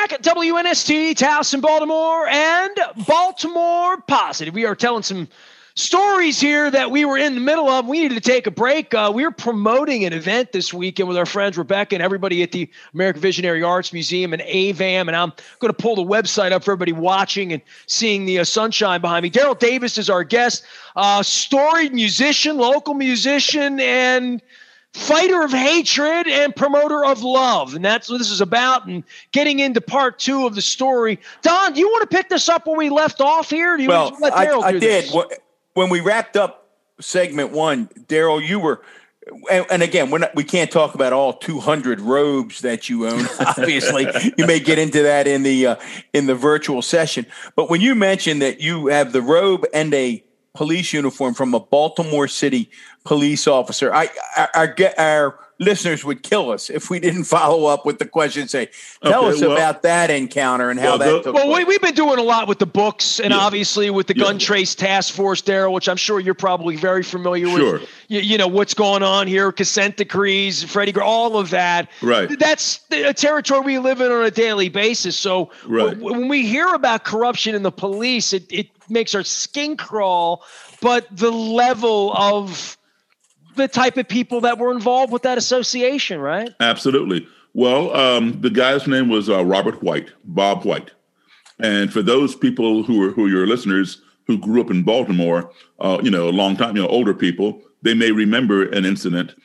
back at WNST, Towson, Baltimore, and Baltimore Positive. We are telling some stories here that we were in the middle of. We needed to take a break. We were promoting an event this weekend with our friends Rebecca and everybody at the American Visionary Arts Museum and AVAM, and I'm going to pull the website up for everybody watching and seeing the sunshine behind me. Daryl Davis is our guest, storied musician, local musician, and fighter of hatred and promoter of love. And that's what this is about. And getting into part two of the story. Don, do you want to pick this up where we left off here? Well, I did. When we wrapped up segment one, Daryl, you were, and again, we can't talk about all 200 robes that you own. Obviously, you may get into that in the virtual session. But when you mentioned that you have the robe and a police uniform from a Baltimore City police officer, our listeners would kill us if we didn't follow up with the question. Say, tell us about that encounter and how that took place. Well, we've been doing a lot with the books and obviously with the Gun Trace Task Force, Daryl, which I'm sure you're probably very familiar with. You know what's going on here, consent decrees, Freddie Gray, all of that. Right. That's a territory we live in on a daily basis. So when we hear about corruption in the police, it makes our skin crawl. But the level of the type of people that were involved with that association, right? Absolutely. Well, the guy's name was Robert White, Bob White. And for those people who are your listeners who grew up in Baltimore, a long time, older people, they may remember an incident.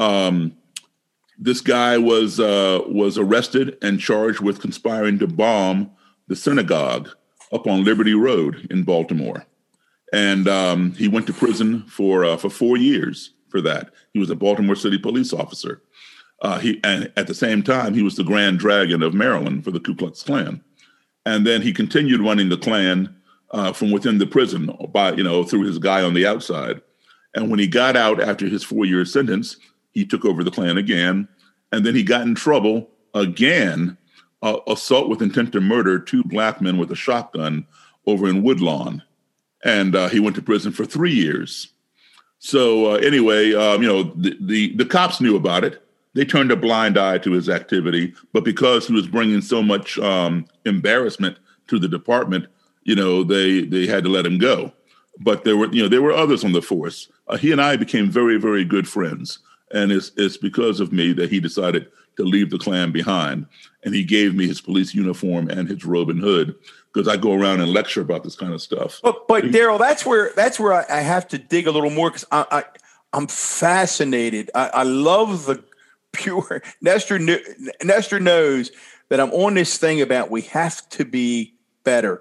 This guy was arrested and charged with conspiring to bomb the synagogue up on Liberty Road in Baltimore. And he went to prison for 4 years for that. He was a Baltimore City police officer. And at the same time, he was the Grand Dragon of Maryland for the Ku Klux Klan. And then he continued running the Klan from within the prison through his guy on the outside. And when he got out after his 4-year sentence, he took over the Klan again. And then he got in trouble again, assault with intent to murder 2 black men with a shotgun over in Woodlawn. And he went to prison for 3 years. So anyway, the cops knew about it. They turned a blind eye to his activity, but because he was bringing so much embarrassment to the department, they had to let him go. But there were others on the force. He and I became very, very good friends, and it's because of me that he decided to leave the Klan behind. And he gave me his police uniform and his robe and hood, because I go around and lecture about this kind of stuff. But Daryl, that's where I have to dig a little more, because I'm fascinated. I love the pure Nestor knows that I'm on this thing about we have to be better.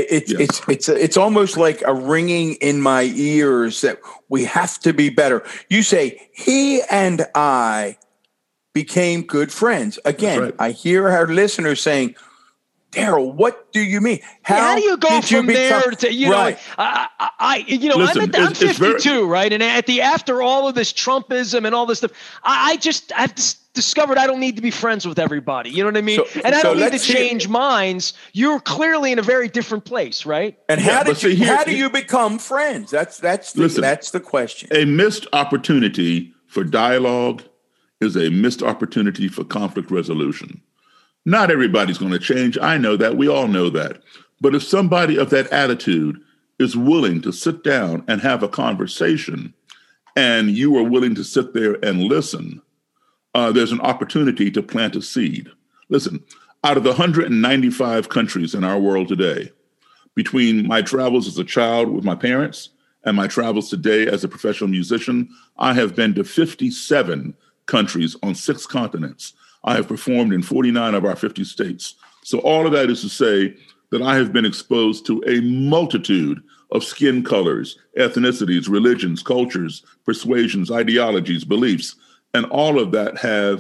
It's almost like a ringing in my ears that we have to be better. You say he and I became good friends. Again, right. I hear our listeners saying, Daryl, what do you mean? How do you go from there to, right. Listen, I'm 52, right? And after all of this Trumpism and all this stuff, I've discovered I don't need to be friends with everybody. You know what I mean? I don't need to change minds. You're clearly in a very different place, right? And how do you become friends? That's the question. A missed opportunity for dialogue is a missed opportunity for conflict resolution. Not everybody's going to change. I know that. We all know that. But if somebody of that attitude is willing to sit down and have a conversation, and you are willing to sit there and listen, there's an opportunity to plant a seed. Listen, out of the 195 countries in our world today, between my travels as a child with my parents and my travels today as a professional musician, I have been to 57 countries on 6 continents. I have performed in 49 of our 50 states. So all of that is to say that I have been exposed to a multitude of skin colors, ethnicities, religions, cultures, persuasions, ideologies, beliefs, and all of that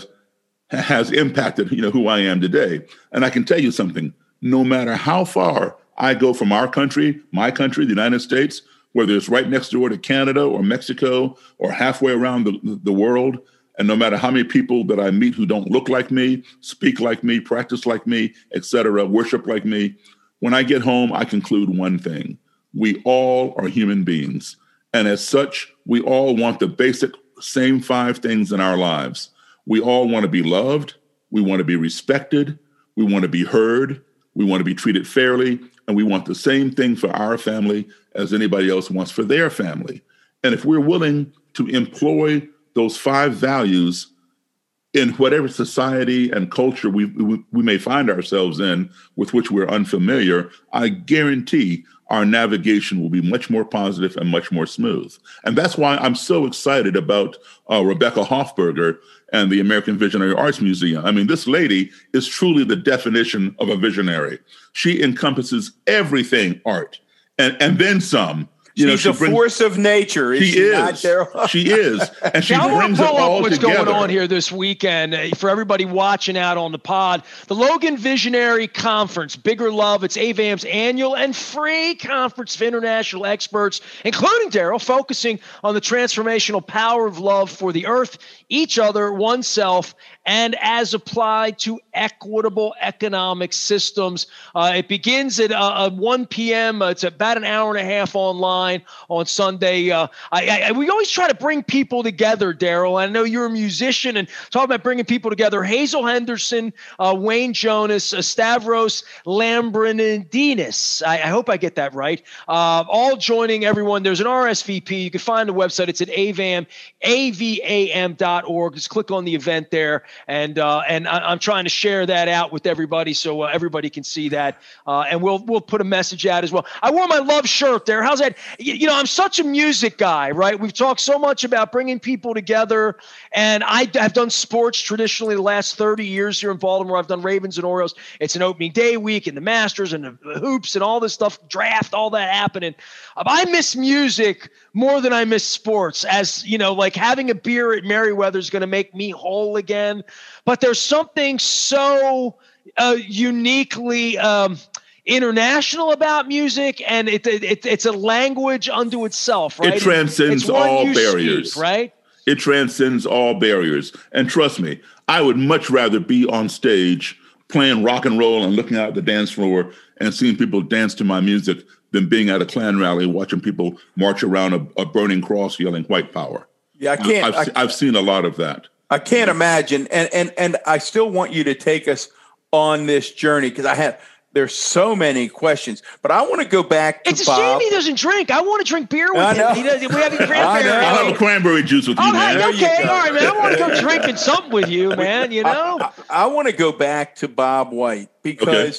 has impacted, who I am today. And I can tell you something, no matter how far I go from our country, my country, the United States, whether it's right next door to Canada or Mexico or halfway around the world, and no matter how many people that I meet who don't look like me, speak like me, practice like me, etc., worship like me, when I get home, I conclude one thing. We all are human beings. And as such, we all want the basic same 5 things in our lives. We all want to be loved. We want to be respected. We want to be heard. We want to be treated fairly. And we want the same thing for our family as anybody else wants for their family. And if we're willing to employ those 5 values in whatever society and culture we may find ourselves in with which we're unfamiliar, I guarantee our navigation will be much more positive and much more smooth. And that's why I'm so excited about Rebecca Hoffberger and the American Visionary Arts Museum. I mean, this lady is truly the definition of a visionary. She encompasses everything art and then some. She's a force of nature. She is. She is. And she brings it all what's together. going on here this weekend for everybody watching out on the pod. The Logan Visionary Conference, Bigger Love. It's AVAM's annual and free conference of international experts, including Daryl, focusing on the transformational power of love for the earth, each other, oneself, and as applied to equitable economic systems. It begins at 1 p.m. It's about an hour and a half online on Sunday. We always try to bring people together, Daryl. I know you're a musician and talking about bringing people together. Hazel Henderson, Wayne Jonas, Stavros Lambrinidis. I hope I get that right. All joining everyone. There's an RSVP. You can find the website. It's at avam.org. Just click on the event there. And I'm trying to share that out with everybody so everybody can see that. And we'll put a message out as well. I wore my love shirt there. How's that? I'm such a music guy, right? We've talked so much about bringing people together. And I have done sports traditionally the last 30 years here in Baltimore. I've done Ravens and Orioles. It's an opening day week and the Masters and the hoops and all this stuff, draft, all that happening. I miss music more than I miss sports, as, like having a beer at Merriweather is going to make me whole again. But there's something so uniquely international about music, and it's a language unto itself, right? It transcends all barriers, speak, right? It transcends all barriers. And trust me, I would much rather be on stage playing rock and roll and looking out at the dance floor and seeing people dance to my music than being at a Klan rally watching people march around a burning cross yelling white power. Yeah, I can't. I've seen a lot of that. I can't imagine. And I still want you to take us on this journey because there's so many questions, but I want to go back to Bob. It's a shame he doesn't drink. I want to drink beer with him. We have cranberry. I'll have a cranberry juice with you, man. Okay, all right, man. I want to go drinking something with you, man. I want to go back to Bob White because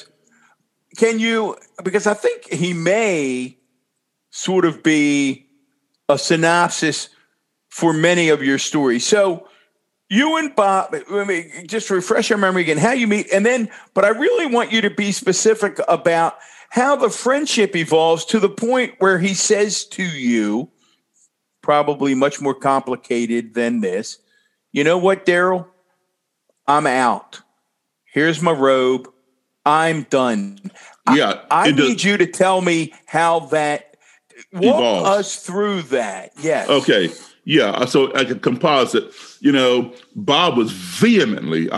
because I think he may sort of be a synopsis for many of your stories. So you and Bob, just refresh our memory again, how you meet, but I really want you to be specific about how the friendship evolves to the point where he says to you, probably much more complicated than this, you know what, Daryl? I'm out. Here's my robe. I'm done. Yeah, I need you to tell me how that walk us through that. Yes. Okay. Yeah. So I can composite. Bob was vehemently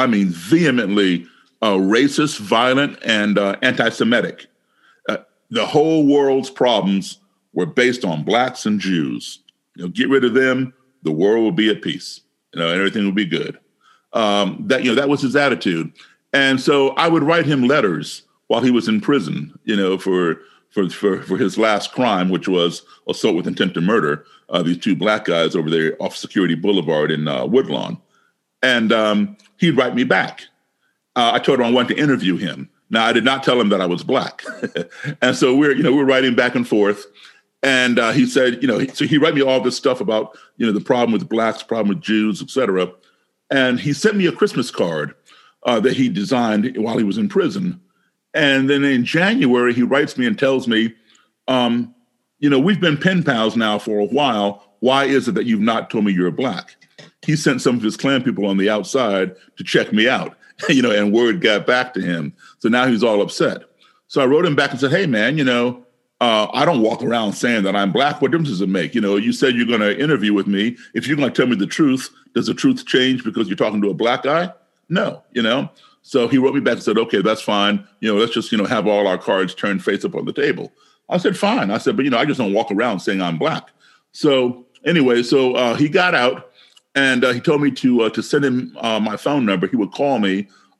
racist, violent, and anti-Semitic. The whole world's problems were based on blacks and Jews. Get rid of them, the world will be at peace. Everything will be good. That was his attitude. And so I would write him letters while he was in prison, for his last crime, which was assault with intent to murder, these 2 black guys over there off Security Boulevard in Woodlawn. And he'd write me back. I told him I wanted to interview him. Now, I did not tell him that I was black. And so we're writing back and forth. And he said, so he wrote me all this stuff about, the problem with blacks, problem with Jews, et cetera. And he sent me a Christmas card that he designed while he was in prison. And then in January, he writes me and tells me, we've been pen pals now for a while. Why is it that you've not told me you're black? He sent some of his Klan people on the outside to check me out, and word got back to him. So now he's all upset. So I wrote him back and said, hey, man, I don't walk around saying that I'm black. What difference does it make? You said you're going to interview with me. If you're going to tell me the truth, does the truth change because you're talking to a black guy? No, So he wrote me back and said, okay, that's fine. Let's just, have all our cards turned face up on the table. I said, fine. I said, but, I just don't walk around saying I'm black. So anyway, he got out and he told me to send him my phone number. He would call me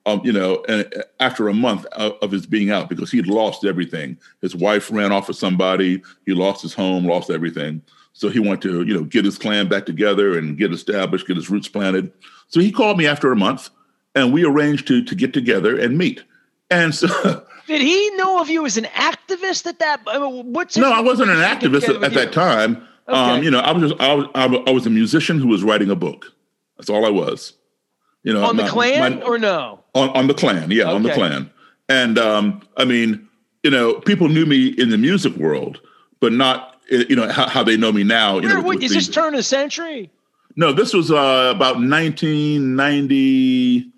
and after a month of his being out, because he'd lost everything. His wife ran off with somebody. He lost his home, lost everything. So he wanted to, get his clan back together and get established, get his roots planted. So he called me after a month, and we arranged to get together and meet. And so, did he know of you as an activist at that? No, I wasn't an activist at that time. Okay. I was a musician who was writing a book. That's all I was. On the Klan or no? On the Klan, yeah, okay. On the Klan. And people knew me in the music world, but not how they know me now. Is this turn of the century? No, this was about 1990.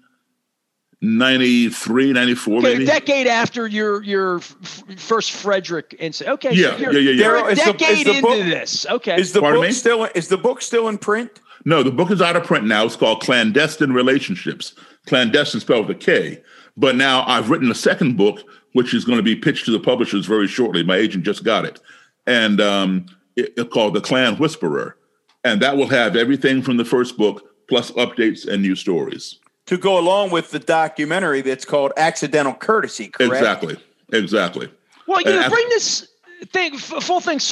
93, 94, okay, maybe. A decade after your first Frederick incident. Okay, yeah. You're a decade into this. Okay. Is the book still in print? No, the book is out of print now. It's called Clandestine Relationships. Clandestine spelled with a K. But now I've written a second book, which is going to be pitched to the publishers very shortly. My agent just got it. And it's called The Klan Whisperer. And that will have everything from the first book, plus updates and new stories. To go along with the documentary that's called Accidental Courtesy, correct? Exactly. Well, bring this whole thing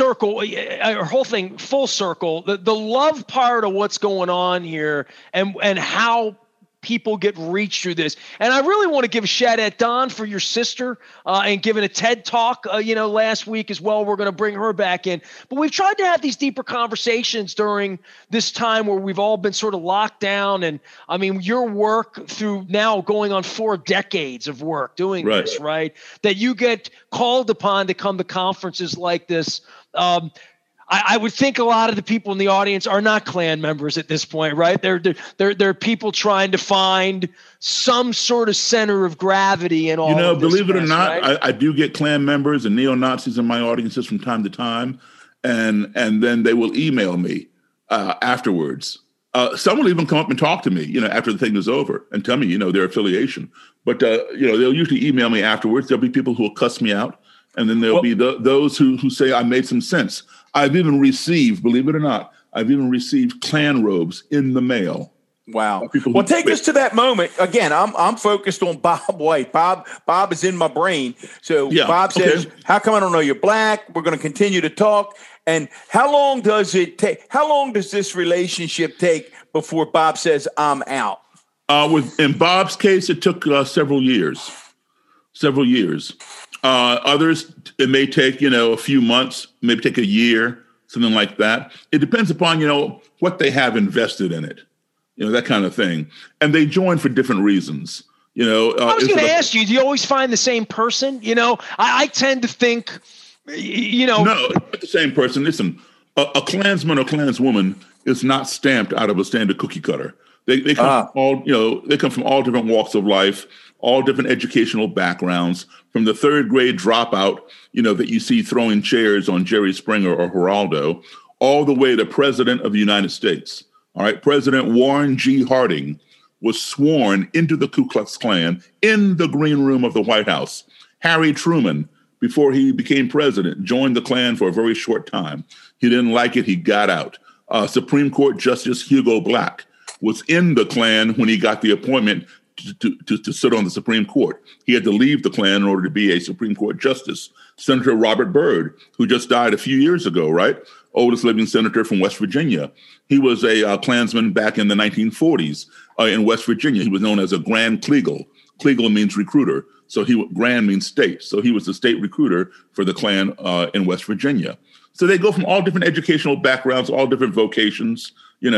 full circle. The love part of what's going on here and how people get reached through this. And I really want to give a shout out, Don, for your sister and giving a TED Talk, last week as well. We're going to bring her back in. But we've tried to have these deeper conversations during this time where we've all been sort of locked down. And, your work through now going on 4 decades of work doing this, right? That you get called upon to come to conferences like this. I would think a lot of the people in the audience are not Klan members at this point, right? They're people trying to find some sort of center of gravity in all. Believe it or not, right? I do get Klan members and neo-Nazis in my audiences from time to time, and then they will email me afterwards. Some will even come up and talk to me, after the thing is over and tell me, their affiliation. But they'll usually email me afterwards. There'll be people who will cuss me out, and then there'll be those who say I made some sense. I've even received, believe it or not, Klan robes in the mail. Wow. Well, take us to that moment. Again, I'm focused on Bob White. Bob is in my brain. So yeah, Bob says, how come I don't know you're black? We're going to continue to talk. And how long does it take? How long does this relationship take before Bob says, I'm out? In Bob's case, it took several years. Others, it may take, a few months, maybe take a year, something like that. It depends upon, what they have invested in it, that kind of thing. And they join for different reasons. I was going to ask you, do you always find the same person? I tend to think, No, not the same person. Listen, a Klansman or Klanswoman is not stamped out of a standard cookie cutter. They come from all different walks of life, all different educational backgrounds, from the 3rd grade dropout, that you see throwing chairs on Jerry Springer or Geraldo, all the way to President of the United States. All right. President Warren G. Harding was sworn into the Ku Klux Klan in the green room of the White House. Harry Truman, before he became president, joined the Klan for a very short time. He didn't like it. He got out. Supreme Court Justice Hugo Black was in the Klan when he got the appointment to sit on the Supreme Court. He had to leave the Klan in order to be a Supreme Court justice. Senator Robert Byrd, who just died a few years ago, right? Oldest living senator from West Virginia. He was a Klansman back in the 1940s in West Virginia. He was known as a Grand Kleagle. Kleagle means recruiter. So Grand means state. So he was the state recruiter for the Klan in West Virginia. So they go from all different educational backgrounds, all different vocations,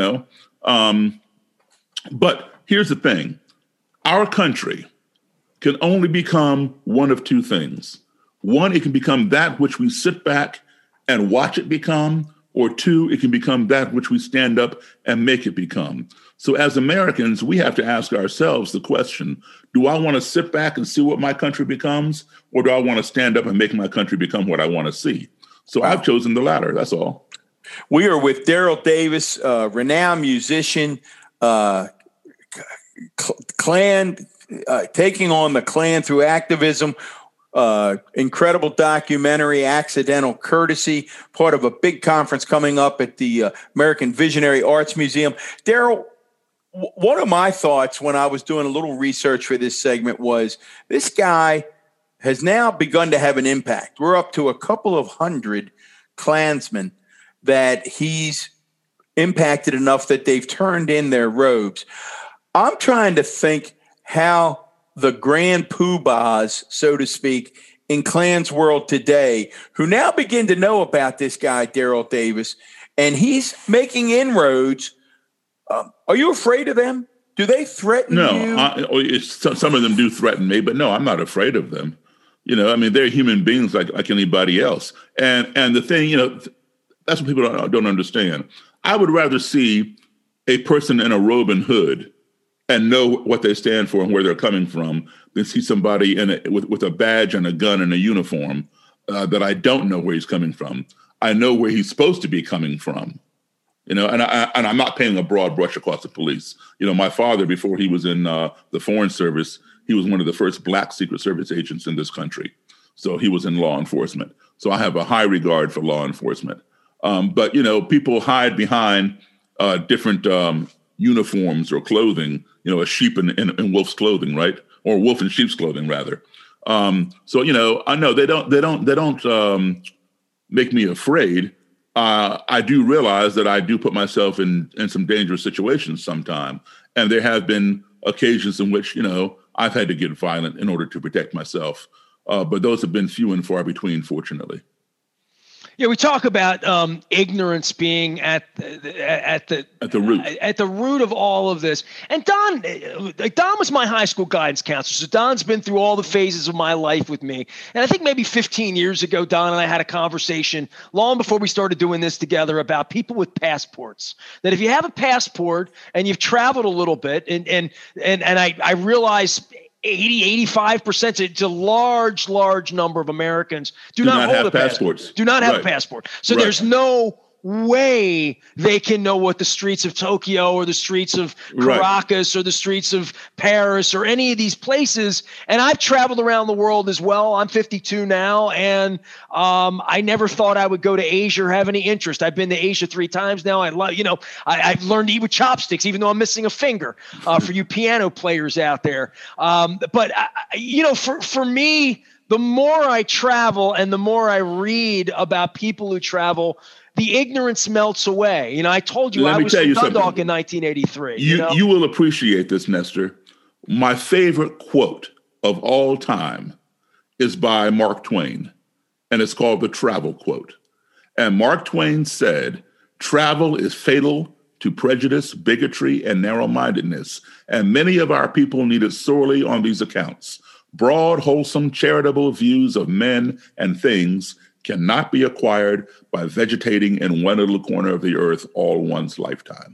But here's the thing. Our country can only become one of 2 things. One, it can become that which we sit back and watch it become, or 2, it can become that which we stand up and make it become. So as Americans, we have to ask ourselves the question, do I want to sit back and see what my country becomes, or do I want to stand up and make my country become what I want to see? So I've chosen the latter, that's all. We are with Daryl Davis, renowned musician, Klan, taking on the Klan through activism, incredible documentary, Accidental Courtesy, part of a big conference coming up at the American Visionary Arts Museum. Daryl, one of my thoughts when I was doing a little research for this segment was this guy has now begun to have an impact. We're up to a couple of hundred Klansmen that he's impacted enough that they've turned in their robes. I'm trying to think how the grand poobahs, so to speak, in Klan's world today, who now begin to know about this guy, Daryl Davis, and he's making inroads. Are you afraid of them? Do they threaten you? No, some of them do threaten me, but no, I'm not afraid of them. You know, I mean, they're human beings like anybody else. And the thing, you know, that's what people don't understand. I would rather see a person in a robe and hood and know what they stand for and where they're coming from than see somebody with a badge and a gun and a uniform that I don't know where he's coming from. I know where he's supposed to be coming from. You know, and I'm not painting a broad brush across the police. You know, my father, before he was in the Foreign Service, he was one of the first Black Secret Service agents in this country. So he was in law enforcement. So I have a high regard for law enforcement. But, you know, people hide behind different uniforms or clothing, you know, a sheep in wolf's clothing, right? Or wolf in sheep's clothing, rather. So, you know, I know they don't make me afraid. I do realize that I do put myself in some dangerous situations sometime. And there have been occasions in which, you know, I've had to get violent in order to protect myself. But those have been few and far between, fortunately. Yeah, we talk about ignorance being at the root of all of this. And Don was my high school guidance counselor, so Don's been through all the phases of my life with me. And I think maybe 15 years ago, Don and I had a conversation long before we started doing this together about people with passports. That if you have a passport and you've traveled a little bit, and I realize 85%, it's a large number of Americans do not hold a passport. Do not have a passport. So there's no way they can know what the streets of Tokyo or the streets of Caracas or the streets of Paris or any of these places. And I've traveled around the world as well. I'm 52 now, and I never thought I would go to Asia or have any interest. I've been to Asia 3 times now. I've learned to eat with chopsticks, even though I'm missing a finger, for you piano players out there. But for me, the more I travel and the more I read about people who travel, the ignorance melts away. You know, I told you I was from Dundalk in 1983. You will appreciate this, Nestor. My favorite quote of all time is by Mark Twain, and it's called the Travel Quote. And Mark Twain said, "Travel is fatal to prejudice, bigotry, and narrow-mindedness, and many of our people need it sorely on these accounts. Broad, wholesome, charitable views of men and things cannot be acquired by vegetating in one little corner of the earth all one's lifetime."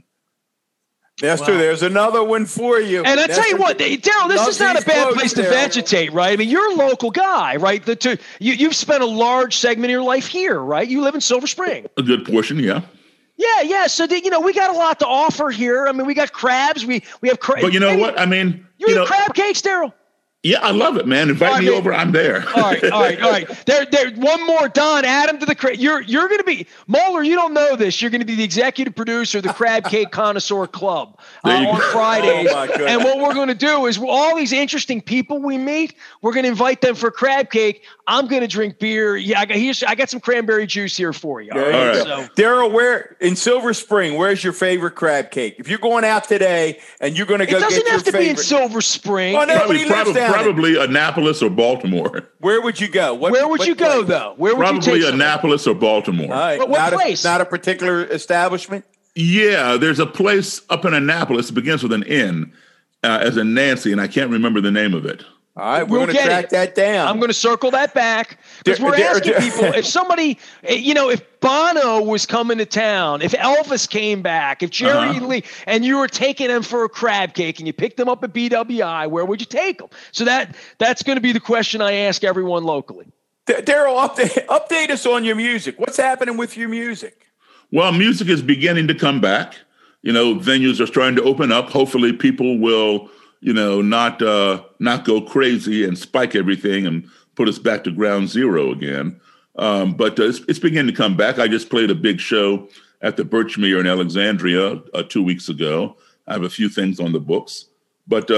Nestor, there's another one for you. And I tell you what, Daryl, this is not a bad place to vegetate, right? I mean, you're a local guy, right? You've spent a large segment of your life here, right? You live in Silver Spring. A good portion, yeah. Yeah. So, we got a lot to offer here. I mean, we got crabs. We have crabs. But you know what? I mean, you eat crab cakes, Daryl? Yeah, I love it, man. Invite me over. I'm there. All right. There. One more, Don. Add him to the crab. You're going to be Moeller. You don't know this. You're going to be the executive producer of the Crab Cake Connoisseur Club on Fridays. Oh, and what we're going to do is all these interesting people we meet, we're going to invite them for crab cake. I'm going to drink beer. Yeah, I got some cranberry juice here for you. All right. So, Daryl, where in Silver Spring? Where's your favorite crab cake? If you're going out today and you're going to go, it doesn't have to be in Silver Spring. Oh, no, probably Annapolis or Baltimore. Where would you go? Where would you go, though? Where would you take Probably Annapolis or Baltimore. All right. What place? Not a particular establishment? Yeah, there's a place up in Annapolis. It begins with an N, as in Nancy, and I can't remember the name of it. All right, we're going to track that down. I'm going to circle that back because we're asking people if somebody, if Bono was coming to town, if Elvis came back, if Jerry Lee, and you were taking them for a crab cake and you picked them up at BWI, where would you take them? So that's going to be the question I ask everyone locally. Daryl, update us on your music. What's happening with your music? Well, music is beginning to come back. Venues are starting to open up. Hopefully people will not go crazy and spike everything and put us back to ground zero again. But it's beginning to come back. I just played a big show at the Birchmere in Alexandria 2 weeks ago. I have a few things on the books. But,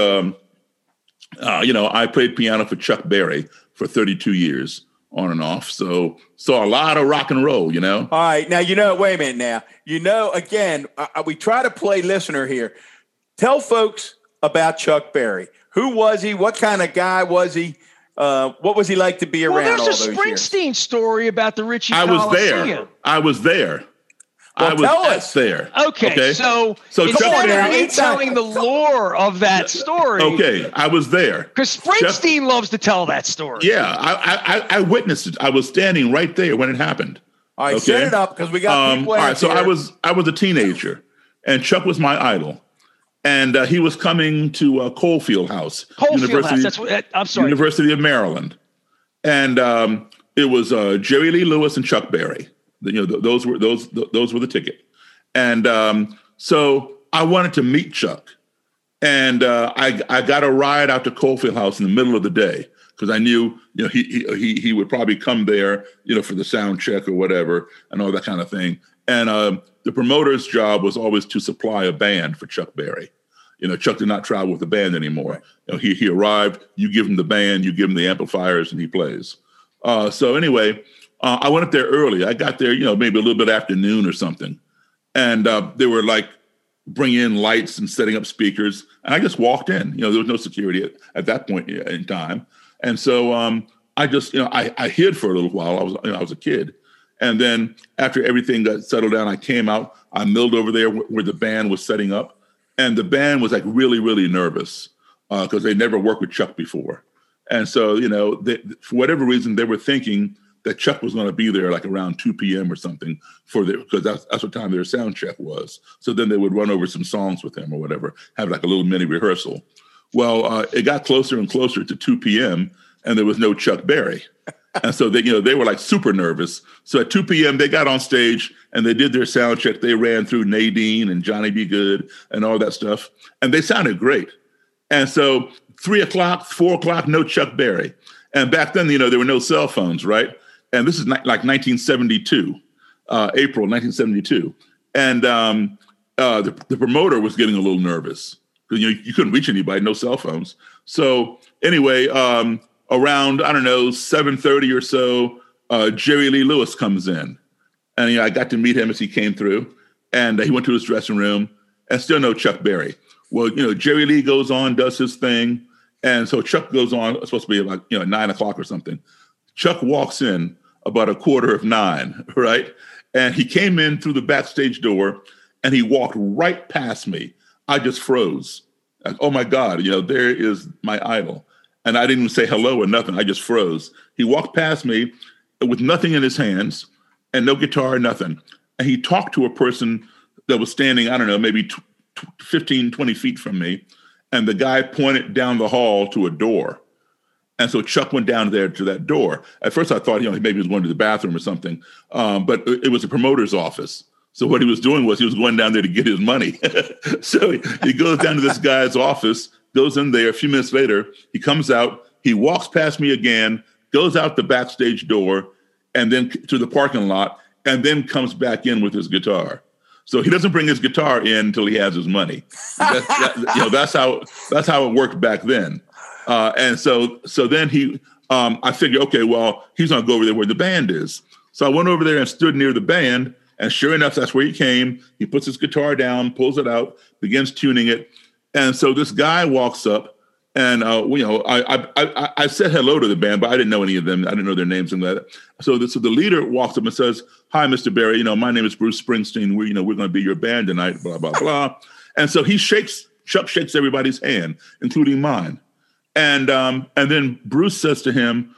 I played piano for Chuck Berry for 32 years on and off. So saw a lot of rock and roll, All right. Now, wait a minute now. Again, we try to play listener here. Tell folks about Chuck Berry. Who was he? What kind of guy was he? What was he like to be around all those years? Well, there's a Springsteen story about the Ritchie Coliseum. I was there. Well, tell us. There. Okay. So instead of me telling the lore of that story. Okay, I was there. Because Springsteen loves to tell that story. Yeah, I witnessed it. I was standing right there when it happened. All right, set it up because we got people. All right, so I was a teenager, and Chuck was my idol, and he was coming to Coalfield House, University of Maryland, and it was Jerry Lee Lewis and Chuck Berry. Those were the ticket, and so I wanted to meet Chuck, and I got a ride out to Coalfield House in the middle of the day because I knew he would probably come there for the sound check or whatever and all that kind of thing. And the promoter's job was always to supply a band for Chuck Berry. Chuck did not travel with the band anymore. He arrived, you give him the band, you give him the amplifiers, and he plays. So anyway. I went up there early. I got there, maybe a little bit after noon or something. And they were like bringing in lights and setting up speakers. And I just walked in. There was no security at that point in time. And so I just, I hid for a little while. I was a kid. And then after everything got settled down, I came out. I milled over there where the band was setting up. And the band was like really, really nervous because they never worked with Chuck before. And so, for whatever reason, they were thinking that Chuck was going to be there like around 2 p.m. or something because that's what time their sound check was. So then they would run over some songs with him or whatever, have like a little mini rehearsal. Well, it got closer and closer to 2 p.m. and there was no Chuck Berry. And so they were like super nervous. So at 2 p.m. they got on stage and they did their sound check. They ran through Nadine and Johnny B. Good and all that stuff. And they sounded great. And so 3 o'clock, 4 o'clock, no Chuck Berry. And back then, there were no cell phones, right? And this is like 1972, April 1972. And the promoter was getting a little nervous. You couldn't reach anybody, no cell phones. So anyway, around, 7:30 or so, Jerry Lee Lewis comes in. And I got to meet him as he came through. And he went to his dressing room and still no Chuck Berry. Well, Jerry Lee goes on, does his thing. And so Chuck goes on, it's supposed to be like, 9 o'clock or something. Chuck walks in about 8:45, right? And he came in through the backstage door and he walked right past me. I just froze. Like, oh my God, there is my idol. And I didn't even say hello or nothing. I just froze. He walked past me with nothing in his hands and no guitar, nothing. And he talked to a person that was standing, maybe 15, 20 feet from me. And the guy pointed down the hall to a door. And so Chuck went down there to that door. At first I thought, maybe he was going to the bathroom or something. But it was a promoter's office. So what he was doing was he was going down there to get his money. So he goes down to this guy's office, goes in there. A few minutes later, he comes out. He walks past me again, goes out the backstage door, and then to the parking lot, and then comes back in with his guitar. So he doesn't bring his guitar in until he has his money. That's how it worked back then. And so then I figured, okay, well, he's going to go over there where the band is. So I went over there and stood near the band. And sure enough, that's where he came. He puts his guitar down, pulls it out, begins tuning it. And so this guy walks up and, I said hello to the band, but I didn't know any of them. I didn't know their names and that. So the leader walks up and says, "Hi, Mr. Berry. My name is Bruce Springsteen. We're going to be your band tonight, blah, blah, blah." And so Chuck shakes everybody's hand, including mine. And then Bruce says to him,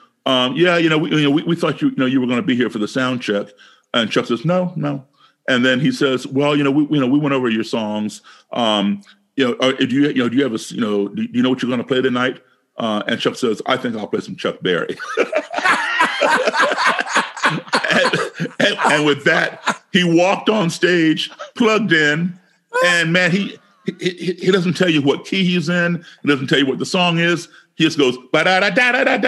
we thought you were going to be here for the sound check. And Chuck says, no. And then he says, well, we went over your songs. Do you have do you know what you're going to play tonight? And Chuck says, I think I'll play some Chuck Berry. and with that, he walked on stage, plugged in, and man, he doesn't tell you what key he's in. He doesn't tell you what the song is. He just goes,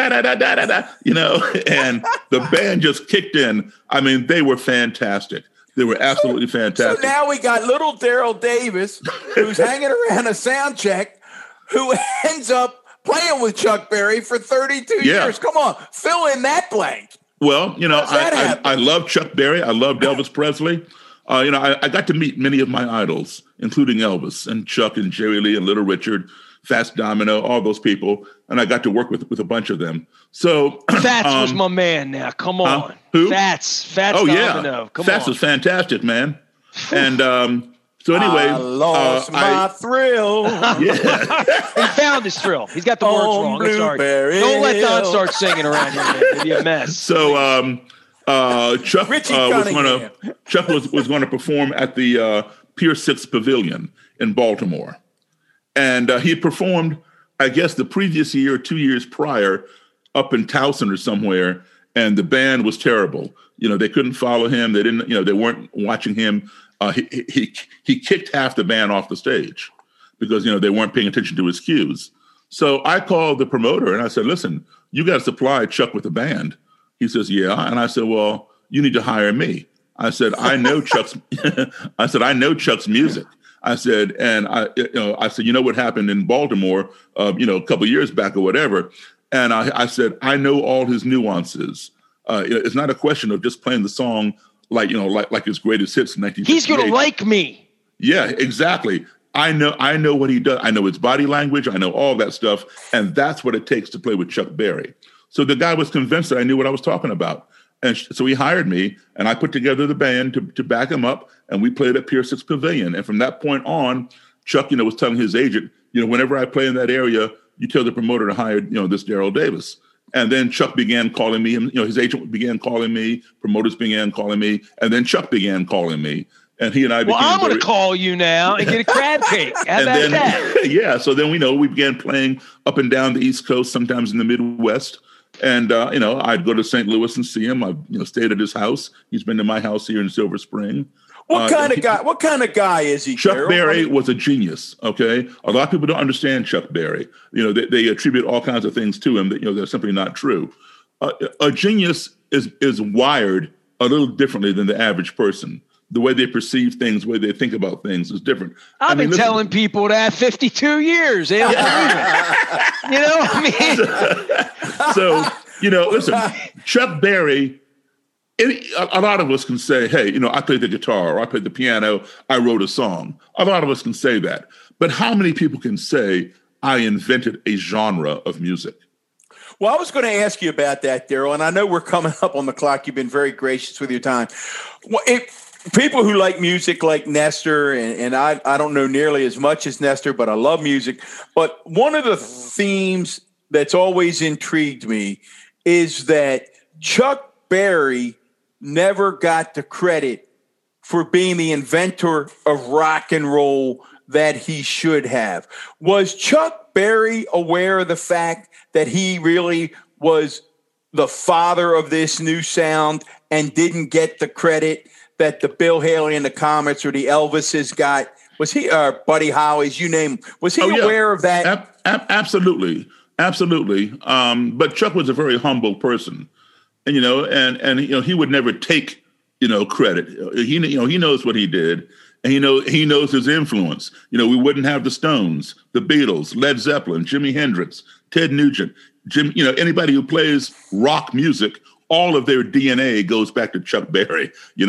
ba-da-da-da-da-da-da-da-da-da, and the band just kicked in. I mean, they were fantastic. They were absolutely fantastic. So now we got little Daryl Davis, who's hanging around a sound check, who ends up playing with Chuck Berry for 32 years. Come on, fill in that blank. Well, I love Chuck Berry. I loved Elvis Presley. I got to meet many of my idols, including Elvis and Chuck and Jerry Lee and Little Richard, Fats Domino, all those people. And I got to work with a bunch of them. So Fats was my man now. Come on. Who? Fats Domino. Yeah. Fats is fantastic, man. And so anyway. I lost my thrill. Yeah. He found his thrill. He's got the words wrong. I'm sorry. Don't let Don start singing around here, man. It'll be a mess. So Chuck was going to perform at the Pier 6 Pavilion in Baltimore. And he performed, I guess, the previous year, 2 years prior, up in Towson or somewhere, and the band was terrible. They couldn't follow him. They didn't, they weren't watching him. He kicked half the band off the stage because, they weren't paying attention to his cues. So I called the promoter and I said, listen, you got to supply Chuck with a band. He says, yeah. And I said, well, you need to hire me. I said, I know Chuck's music. I said, and I said, what happened in Baltimore, a couple of years back or whatever. And I said, I know all his nuances. It's not a question of just playing the song like his greatest hits in 1958. He's going to like me. Yeah, exactly. I know what he does. I know his body language. I know all that stuff. And that's what it takes to play with Chuck Berry. So the guy was convinced that I knew what I was talking about. And so he hired me, and I put together the band to back him up, and we played at Pier 6 Pavilion. And from that point on, Chuck, was telling his agent, whenever I play in that area, you tell the promoter to hire, this Daryl Davis. And then Chuck began calling me, his agent began calling me, promoters began calling me, and then Chuck began calling me. And he and I became I'm going to call you now and get a crab cake. How about that? Yeah. So then we began playing up and down the East Coast, sometimes in the Midwest. And, I'd go to St. Louis and see him. I, stayed at his house. He's been to my house here in Silver Spring. What kind of guy is he? Chuck Berry was a genius. Okay. A lot of people don't understand Chuck Berry. They attribute all kinds of things to him that, they're simply not true. A genius is wired a little differently than the average person. The way they perceive things, the way they think about things is different. I've been telling people that 52 years. They don't believe it. So, listen, Chuck Berry, a lot of us can say, hey, I played the guitar or I played the piano, I wrote a song. A lot of us can say that. But how many people can say, I invented a genre of music? Well, I was going to ask you about that, Daryl, and I know we're coming up on the clock. You've been very gracious with your time. Well, people who like music like Nestor, and I don't know nearly as much as Nestor, but I love music. But one of the themes that's always intrigued me is that Chuck Berry never got the credit for being the inventor of rock and roll that he should have. Was Chuck Berry aware of the fact that he really was the father of this new sound and didn't get the credit that the Bill Haley and the Comets or the Elvises got? Was he, Buddy Holly's, you name, was he aware of that? Absolutely. Absolutely. But Chuck was a very humble person, and, he would never take, credit. He knows what he did, and, he knows his influence. We wouldn't have the Stones, the Beatles, Led Zeppelin, Jimi Hendrix, Ted Nugent, anybody who plays rock music, all of their DNA goes back to Chuck Berry. He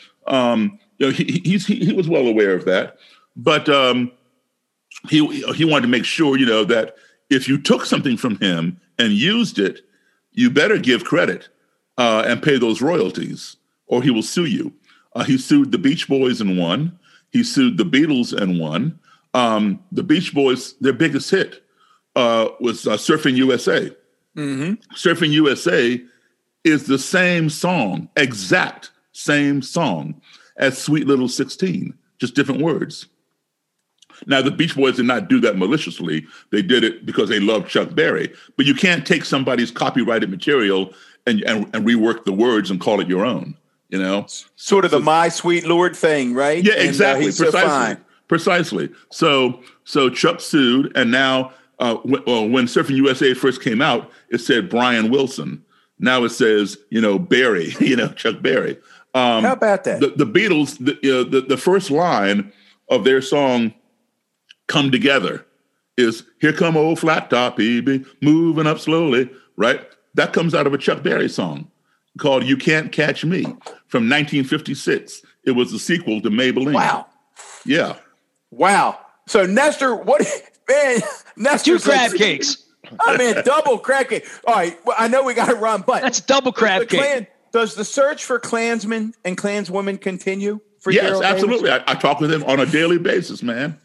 was well aware of that, but he wanted to make sure, that if you took something from him and used it, you better give credit and pay those royalties, or he will sue you. He sued the Beach Boys and won. He sued the Beatles and won. The Beach Boys, their biggest hit was Surfing USA. Mm-hmm. Surfing USA is the same song, exact same song as Sweet Little 16, just different words. Now, the Beach Boys did not do that maliciously. They did it because they loved Chuck Berry. But you can't take somebody's copyrighted material and rework the words and call it your own, Sort of the My Sweet Lord thing, right? Yeah, exactly. Precisely. So Chuck sued, and now when Surfing USA first came out, it said Brian Wilson. Now it says, Berry, Chuck Berry. How about that? The Beatles, the first line of their song, Come Together, is "Here come old flat top, baby, moving up slowly," right? That comes out of a Chuck Berry song called "You Can't Catch Me" from 1956. It was the sequel to Maybelline. Wow. Yeah. Wow. So Nestor, Nestor, 2 crab cakes. I mean, double crab cake. All right. Well, I know we got to run, but That's double crab cake. Does the search for Klansmen and Klanswomen continue? Yes, absolutely. I talk with them on a daily basis, man.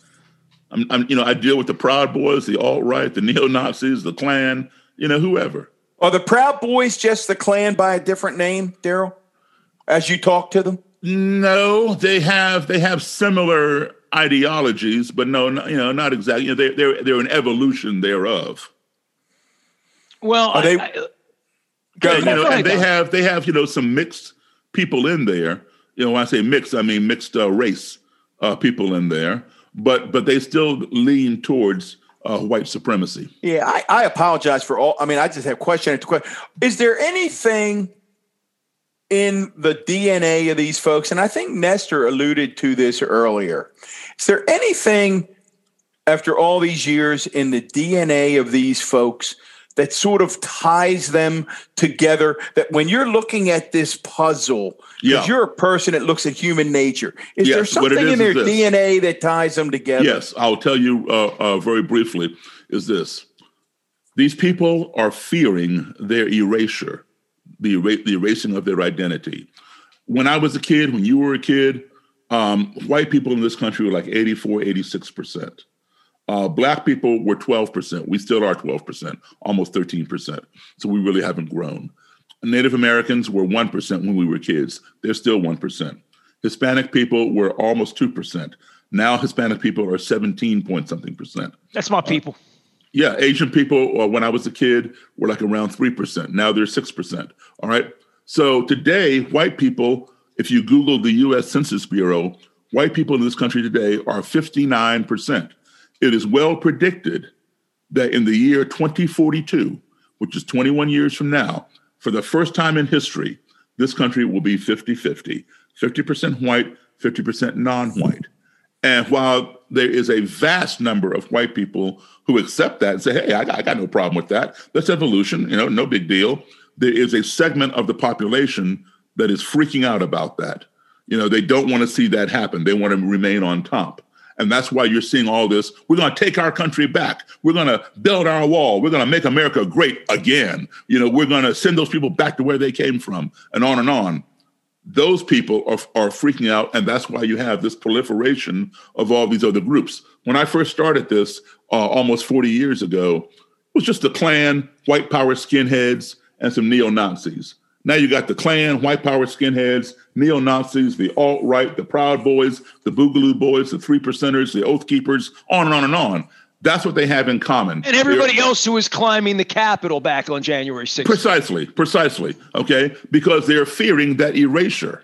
I deal with the Proud Boys, the alt-right, the neo-Nazis, the Klan, whoever. Are the Proud Boys just the Klan by a different name, Daryl, as you talk to them? No, they have similar ideologies, but no, not exactly. They're an evolution thereof. Well, and they have some mixed people in there. When I say mixed, I mean mixed race people in there, but they still lean towards white supremacy. Yeah, I apologize for all. I mean, I just have question after question. Is there anything in the DNA of these folks? And I think Nestor alluded to this earlier. Is there anything after all these years in the DNA of these folks that sort of ties them together, that when you're looking at this puzzle, because you're a person that looks at human nature, is there something in their DNA that ties them together? Yes, I'll tell you very briefly, is this. These people are fearing their erasure, the erasing of their identity. When I was a kid, when you were a kid, white people in this country were like 84, 86%. Black people were 12%. We still are 12%, almost 13%. So we really haven't grown. Native Americans were 1% when we were kids. They're still 1%. Hispanic people were almost 2%. Now Hispanic people are 17 point something percent. That's my people. Yeah, Asian people, when I was a kid, were like around 3%. Now they're 6%. All right. So today, white people, if you Google the U.S. Census Bureau, white people in this country today are 59%. It is well predicted that in the year 2042, which is 21 years from now, for the first time in history, this country will be 50-50, 50% white, 50% non-white. And while there is a vast number of white people who accept that and say, hey, I got no problem with that. That's evolution, no big deal. There is a segment of the population that is freaking out about that. They don't want to see that happen. They want to remain on top. And that's why you're seeing all this. We're going to take our country back. We're going to build our wall. We're going to make America great again. We're going to send those people back to where they came from, and on and on. Those people are freaking out, and that's why you have this proliferation of all these other groups. When I first started this almost 40 years ago, it was just the Klan, white power skinheads, and some neo-Nazis. Now you got the Klan, white power skinheads, neo-Nazis, the alt-right, the Proud Boys, the Boogaloo Boys, the Three Percenters, the Oath Keepers, on and on and on. That's what they have in common. And everybody else who was climbing the Capitol back on January 6th. Precisely. Okay, because they're fearing that erasure.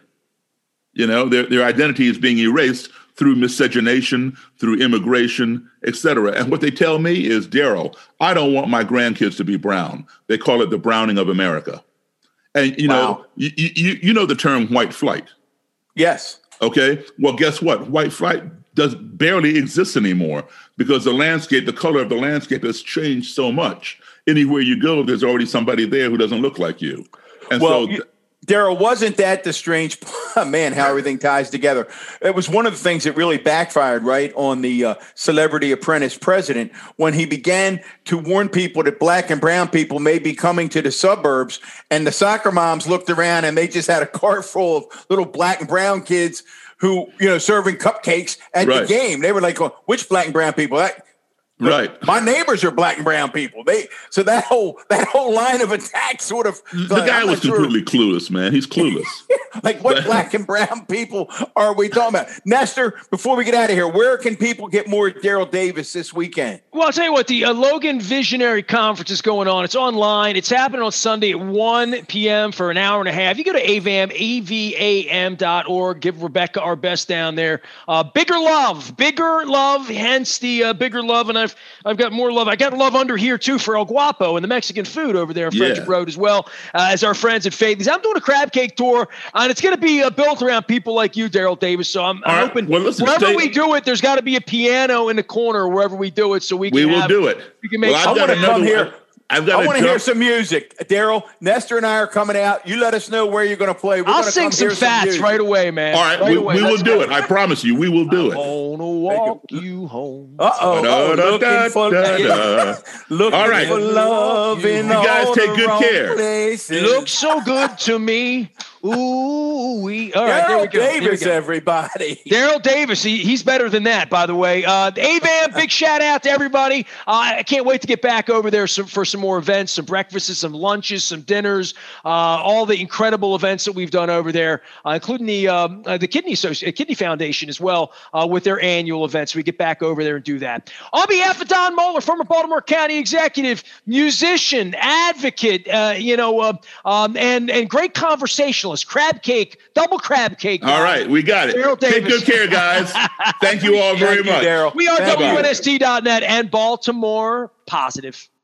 Their identity is being erased through miscegenation, through immigration, et cetera. And what they tell me is, Daryl, I don't want my grandkids to be brown. They call it the browning of America. And, Wow. you know the term white flight. Yes. Okay. Well, guess what? White flight barely exists anymore because the color of the landscape has changed so much. Anywhere you go, there's already somebody there who doesn't look like you. And Daryl, wasn't that the strange, man, how everything ties together? It was one of the things that really backfired, right, on the Celebrity Apprentice president when he began to warn people that black and brown people may be coming to the suburbs, and the soccer moms looked around and they just had a cart full of little black and brown kids who, serving cupcakes at the game. They were like, which black and brown people? Right. My neighbors are black and brown people. So that whole line of attack sort of the guy was completely clueless, man. He's clueless. Like what black and brown people are we talking about? Nestor, before we get out of here, where can people get more Daryl Davis this weekend? Well, I'll tell you what, the Logan Visionary Conference is going on. It's online. It's happening on Sunday at 1 p.m. for an hour and a half. You go to avam.org. Give Rebecca our best down there. Bigger love, hence the bigger love. And I've got more love. I got love under here, too, for El Guapo and the Mexican food over there on Frederick Road as well as our friends at Faithley's. I'm doing a crab cake tour. and it's going to be built around people like you, Daryl Davis. So I'm hoping wherever we do it, there's got to be a piano in the corner wherever we do it, so we will do it. We can make. I want to come here. I want to hear some music. Daryl, Nestor and I are coming out. You let us know where you're going to play. I'll sing some Fats right away, man. All right, we will do it. I promise you, we will do it. I want to walk you home. Looking for love in you guys take good care. Places. You look so good to me. Ooh, all right, there we go. Davis, everybody. Daryl Davis, he's better than that, by the way. AVAM, big shout out to everybody. I can't wait to get back over there for some more events, some breakfasts, some lunches, some dinners, all the incredible events that we've done over there, including the Kidney Foundation as well, with their annual events. We get back over there and do that. On behalf of Don Moeller, former Baltimore County executive, musician, advocate, and great conversationalist. Double crab cake. All right, we got it. Take good care, guys. Thank you all very much. We are WNST.net and Baltimore Positive.